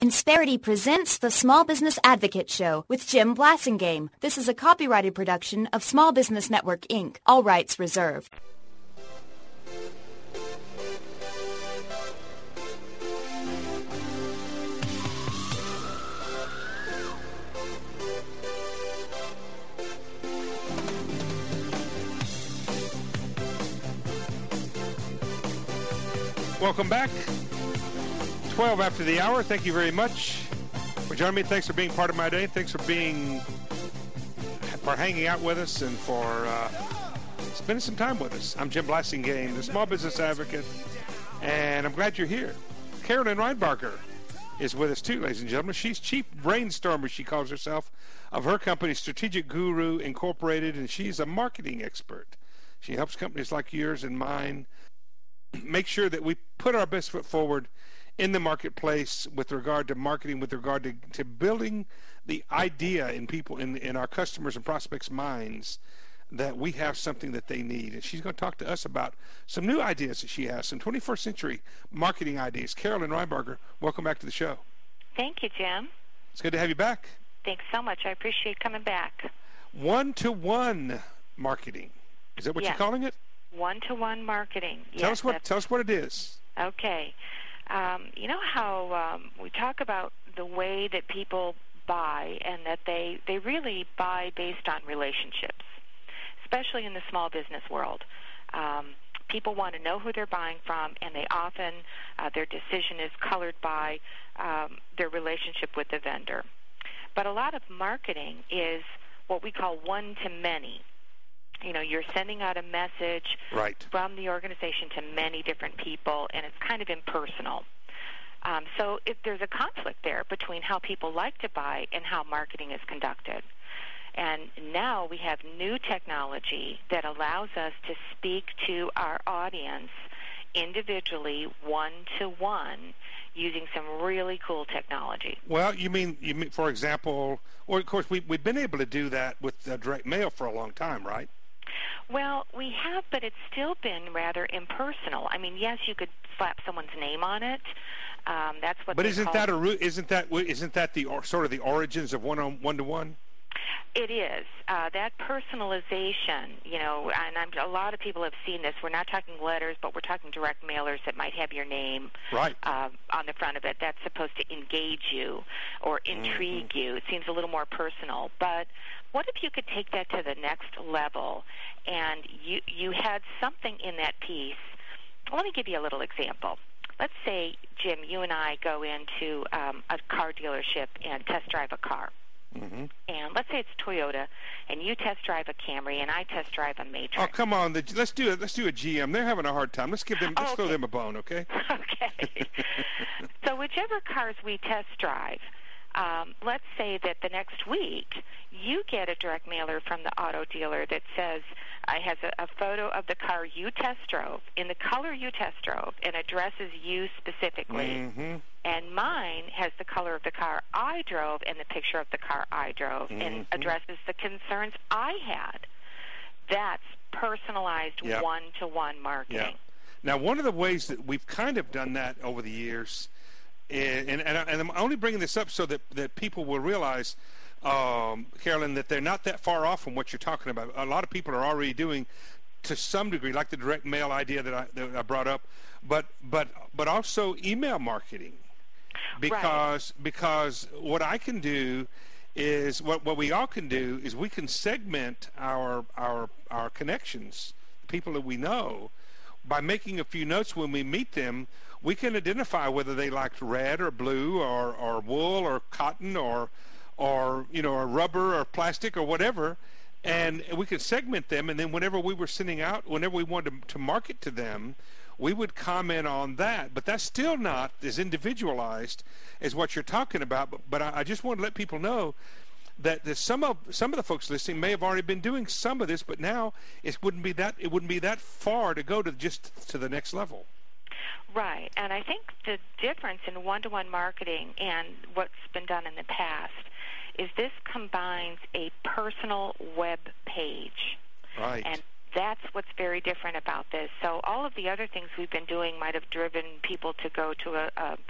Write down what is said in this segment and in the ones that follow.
Insperity presents the Small Business Advocate Show with Jim Blasingame. This is a copyrighted production of Small Business Network, Inc. All rights reserved. Welcome back. 12 after the hour. Thank you very much for joining me. Thanks for being part of my day. Thanks for hanging out with us and for spending some time with us. I'm Jim Blasingame, the Small Business Advocate, and I'm glad you're here. Carolyn Reinbarger is with us too, ladies and gentlemen. She's Chief Brainstormer, she calls herself, of her company, Strategic Guru Incorporated, and she's a marketing expert. She helps companies like yours and mine make sure that we put our best foot forward in the marketplace with regard to marketing, with regard to building the idea in people, in our customers and prospects' minds that we have something that they need. And she's going to talk to us about some new ideas that she has, some 21st century marketing ideas. Carolyn Reinbarger, welcome back to the show. Thank you, Jim. It's good to have you back. Thanks so much. I appreciate coming back. One-to-one marketing. Is that what you're calling it? One-to-one marketing. Tell us what it is. Okay. You know how we talk about the way that people buy and that they really buy based on relationships, especially in the small business world. People want to know who they're buying from, and they often, their decision is colored by their relationship with the vendor. But a lot of marketing is what we call one-to-many. You know, you're sending out a message from the organization to many different people, and it's kind of impersonal. So there's a conflict there between how people like to buy and how marketing is conducted. And now we have new technology that allows us to speak to our audience individually, one-to-one, using some really cool technology. Well, you mean, for example, or of course we've been able to do that with direct mail for a long time, right? Well, we have, but it's still been rather impersonal. I mean, yes, you could slap someone's name on it. That's what. But isn't that the sort of the origins of one-to-one? It is. That personalization, you know, and a lot of people have seen this. We're not talking letters, but we're talking direct mailers that might have your name on the front of it. That's supposed to engage you or intrigue you. It seems a little more personal. But what if you could take that to the next level and you had something in that piece? Let me give you a little example. Let's say, Jim, you and I go into a car dealership and test drive a car. Mm-hmm. And let's say it's Toyota, and you test drive a Camry, and I test drive a Matrix. Oh, come on! Let's do a GM. They're having a hard time. Let's throw them a bone, okay? Okay. So whichever cars we test drive, let's say that the next week you get a direct mailer from the auto dealer that says has a photo of the car you test drove in the color you test drove and addresses you specifically. Mm-hmm. And mine has the color of the car I drove and the picture of the car I drove and addresses the concerns I had. That's personalized one-to-one marketing. Yeah. Now, one of the ways that we've kind of done that over the years, and I'm only bringing this up so that people will realize, Carolyn, that they're not that far off from what you're talking about. A lot of people are already doing, to some degree, like the direct mail idea that I brought up, but also email marketing. Because what I can do is what we all can do is we can segment our connections, people that we know, by making a few notes when we meet them. We can identify whether they liked red or blue or wool or cotton or you know, or rubber or plastic or whatever, and we could segment them. And then whenever we wanted to market to them, we would comment on that. But that's still not as individualized as what you're talking about. But I just want to let people know that some of the folks listening may have already been doing some of this, but now it wouldn't be that far to go to the next level. Right, and I think the difference in one-to-one marketing and what's been done in the past is this combines a personal web page. Right. And that's what's very different about this. So all of the other things we've been doing might have driven people to go to a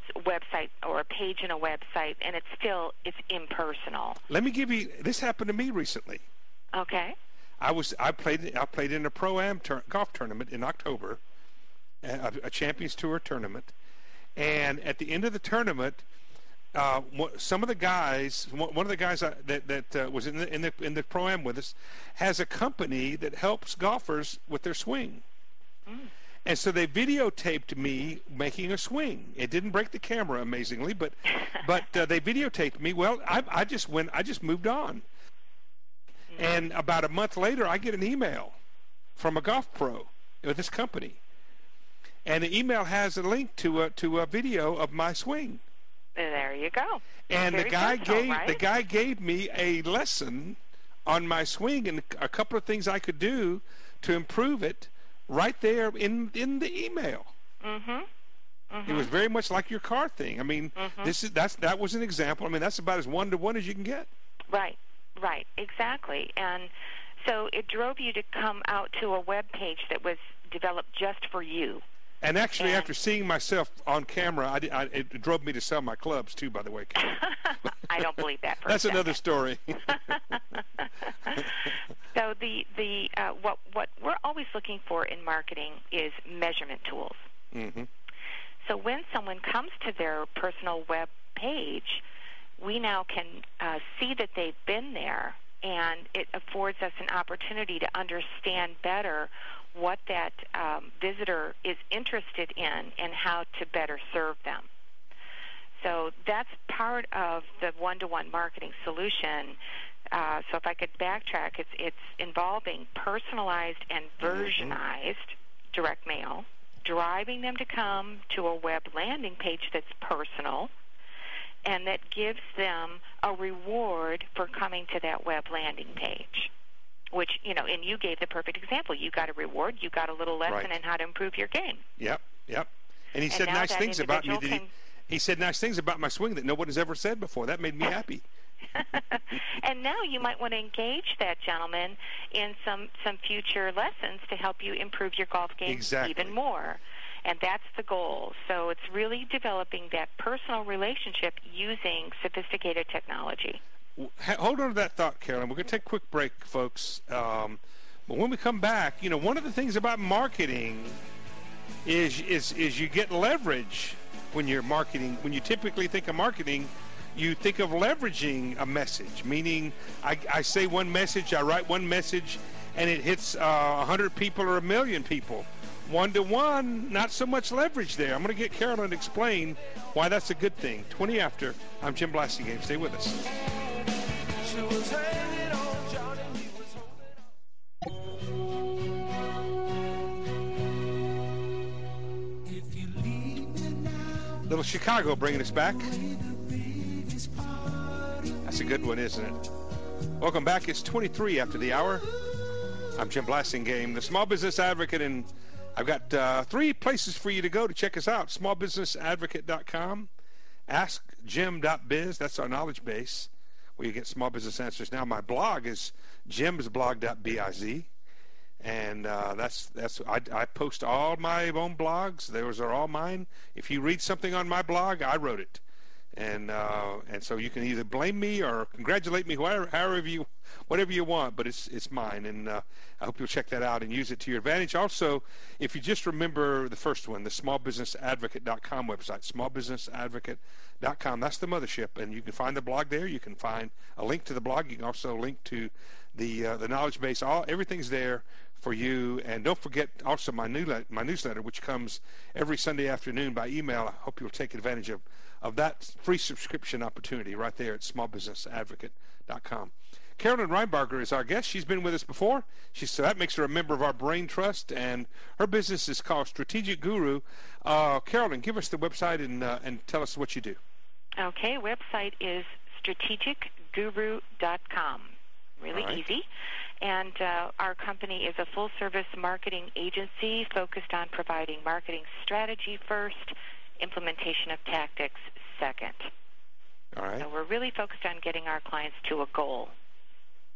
website or a page in a website, and it's impersonal. Let me give you. This happened to me recently. Okay. I played in a Pro-Am golf tournament in October, a Champions Tour tournament, and at the end of the tournament, some of the guys, one of the guys that was in the Pro-Am with us, has a company that helps golfers with their swing. And so they videotaped me making a swing. It didn't break the camera, amazingly, but they videotaped me. Well, I just moved on. And about a month later, I get an email from a golf pro with this company, and the email has a link to a video of my swing. There you go. And the guy gave me a lesson on my swing and a couple of things I could do to improve it right there in the email. It was very much like your car thing. I mean, that was an example. I mean, that's about as one-to-one as you can get. Right, exactly. And so it drove you to come out to a web page that was developed just for you. And actually, after seeing myself on camera, it drove me to sell my clubs too, by the way. I don't believe that. That's another story. So what we're always looking for in marketing is measurement tools. So when someone comes to their personal web page, we now can see that they've been there, and it affords us an opportunity to understand better what that visitor is interested in and how to better serve them. So that's part of the one-to-one marketing solution. So if I could backtrack, it's involving personalized and versionized direct mail, driving them to come to a web landing page that's personal, and that gives them a reward for coming to that web landing page, which, and you gave the perfect example. You got a reward. You got a little lesson in how to improve your game. Yep. And he said nice things about me. He said nice things about my swing that no one has ever said before. That made me happy. And now you might want to engage that gentleman in some future lessons to help you improve your golf game even more. And that's the goal. So it's really developing that personal relationship using sophisticated technology. Hold on to that thought, Carolyn. We're going to take a quick break, folks. But when we come back, one of the things about marketing is you get leverage when you're marketing. When you typically think of marketing, you think of leveraging a message, meaning I say one message, I write one message, and it hits 100 people or 1 million people. One-to-one, not so much leverage there. I'm going to get Carolyn to explain why that's a good thing. 20 after. I'm Jim Blasingame. Stay with us. She was hanging on John and he was holding. Little Chicago bringing us back. That's a good one, isn't it? Welcome back. It's 23 after the hour. I'm Jim Blasingame, the Small Business Advocate, and I've got 3 places for you to go to check us out. Smallbusinessadvocate.com, AskJim.biz, that's our knowledge base, where you get small business answers. Now my blog is jimsblog.biz, and I post all my own blogs. Those are all mine. If you read something on my blog, I wrote it. And so you can either blame me or congratulate me, whatever you want, but it's mine, and I hope you'll check that out and use it to your advantage. Also, if you just remember the first one, the smallbusinessadvocate.com website, smallbusinessadvocate.com, that's the mothership, and you can find the blog there. You can find a link to the blog. You can also link to the knowledge base. Everything's there for you, and don't forget also my newsletter, which comes every Sunday afternoon by email. I hope you'll take advantage of that free subscription opportunity right there at smallbusinessadvocate.com. Carolyn Reinbarger is our guest. She's been with us before. So that makes her a member of our Brain Trust, and her business is called Strategic Guru. Carolyn, give us the website and tell us what you do. Okay, website is strategicguru.com. Really easy. And our company is a full-service marketing agency focused on providing marketing strategy first, implementation of tactics second. All right. So we're really focused on getting our clients to a goal.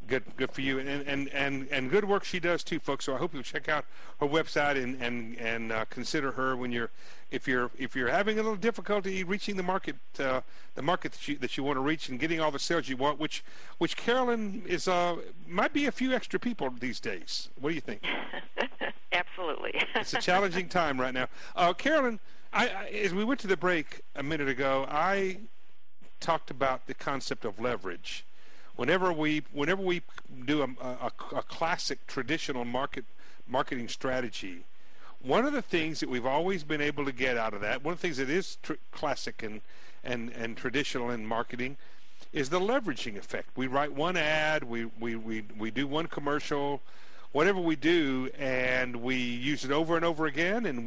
Good for you, and good work she does too, folks. So I hope you'll check out her website and consider her when if you're having a little difficulty reaching the market that you want to reach and getting all the sales you want, which Carolyn is might be a few extra people these days. What do you think? Absolutely. It's a challenging time right now. Carolyn, as we went to the break a minute ago, I talked about the concept of leverage. Whenever we do a classic traditional marketing strategy, one of the things that we've always been able to get out of that, one of the things that is classic and traditional in marketing, is the leveraging effect. We write one ad, we do one commercial, whatever we do, and we use it over and over again, and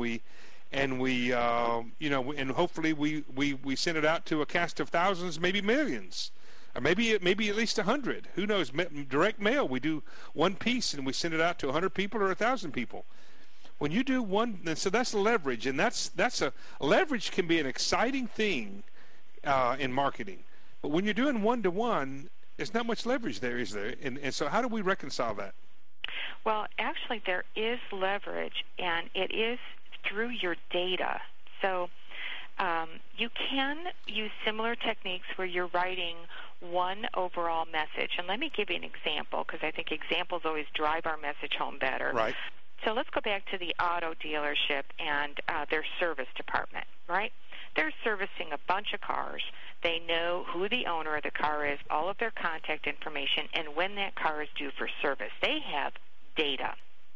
hopefully we send it out to a cast of thousands, maybe millions. Or maybe at least 100. Who knows? Direct mail. We do one piece and we send it out to 100 people or 1,000 people. When you do one, so that's leverage, and that's leverage can be an exciting thing in marketing. But when you're doing one-to-one, there's not much leverage there, is there? And so how do we reconcile that? Well, actually, there is leverage, and it is through your data. So you can use similar techniques where you're writing one overall message. And let me give you an example, because I think examples always drive our message home better. Right. So let's go back to the auto dealership and their service department, right? They're servicing a bunch of cars. They know who the owner of the car is, all of their contact information, and when that car is due for service. They have data.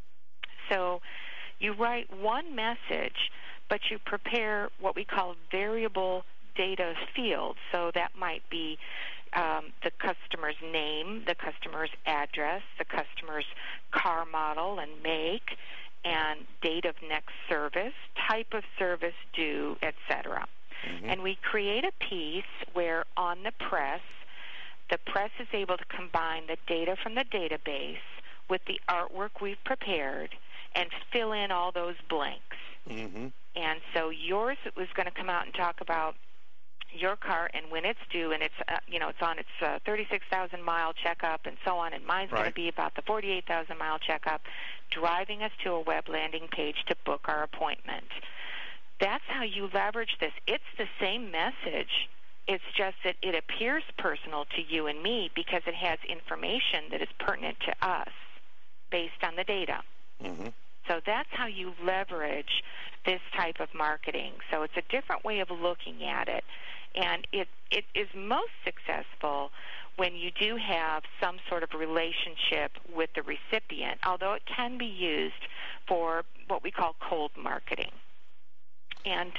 So you write one message, but you prepare what we call variable data fields. So that might be the customer's name, the customer's address, the customer's car model and make, and date of next service, type of service due, etc. Mm-hmm. And we create a piece where on the press is able to combine the data from the database with the artwork we've prepared and fill in all those blanks. Mm-hmm. And so yours was going to come out and talk about your car and when it's due, and it's it's on its 36,000 mile checkup and so on, and mine's going to be about the 48,000 mile checkup, driving us to a web landing page to book our appointment. That's how you leverage this. It's the same message. It's just that it appears personal to you and me because it has information that is pertinent to us based on the data. Mm-hmm. So that's how you leverage this type of marketing. So it's a different way of looking at it. And it is most successful when you do have some sort of relationship with the recipient, although it can be used for what we call cold marketing. And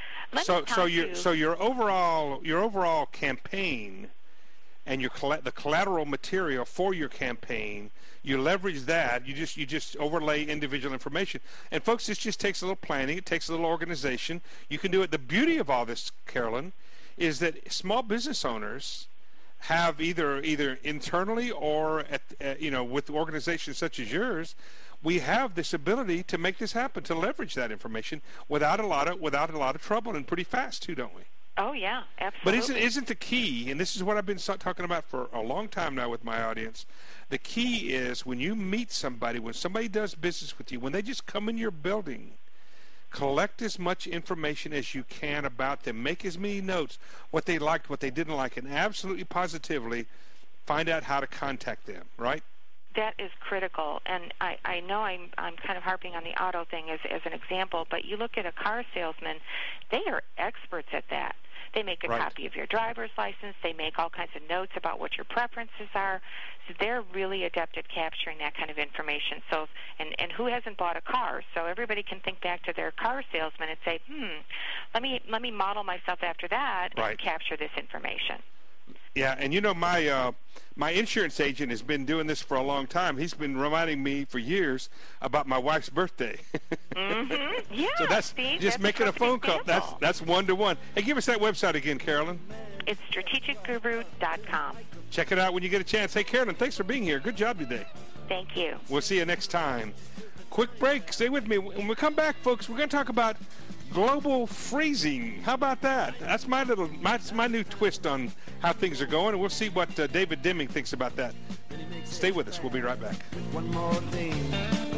so your overall campaign and the collateral material for your campaign, you leverage that. You just overlay individual information. And folks, this just takes a little planning. It takes a little organization. You can do it. The beauty of all this, Carolyn, is that small business owners have either internally or with organizations such as yours, we have this ability to make this happen, to leverage that information without a lot of trouble, and pretty fast too, don't we? Oh yeah, absolutely. But isn't the key, and this is what I've been talking about for a long time now with my audience, the key is when you meet somebody, when somebody does business with you, when they just come in your building, collect as much information as you can about them. Make as many notes, what they liked, what they didn't like, and absolutely positively find out how to contact them, right? That is critical. And I know I'm kind of harping on the auto thing as an example, but you look at a car salesman, they are experts at that. They make a copy of your driver's license. They make all kinds of notes about what your preferences are. So they're really adept at capturing that kind of information. So, and who hasn't bought a car? So everybody can think back to their car salesman and say, let me model myself after that and capture this information. Yeah, and my insurance agent has been doing this for a long time. He's been reminding me for years about my wife's birthday. Mm-hmm. Yeah. So that's just making a phone call. That's one-to-one. Hey, give us that website again, Carolyn. It's strategicguru.com. Check it out when you get a chance. Hey, Carolyn, thanks for being here. Good job today. Thank you. We'll see you next time. Quick break. Stay with me. When we come back, folks, we're going to talk about global freezing. How about that? That's my new twist on how things are going, and we'll see what David Deming thinks about that. Stay with us. We'll be right back. One more thing.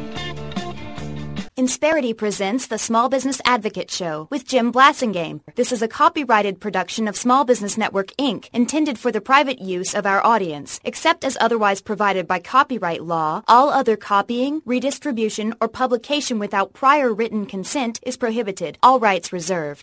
Insperity presents the Small Business Advocate Show with Jim Blasingame. This is a copyrighted production of Small Business Network, Inc., intended for the private use of our audience. Except as otherwise provided by copyright law, all other copying, redistribution, or publication without prior written consent is prohibited. All rights reserved.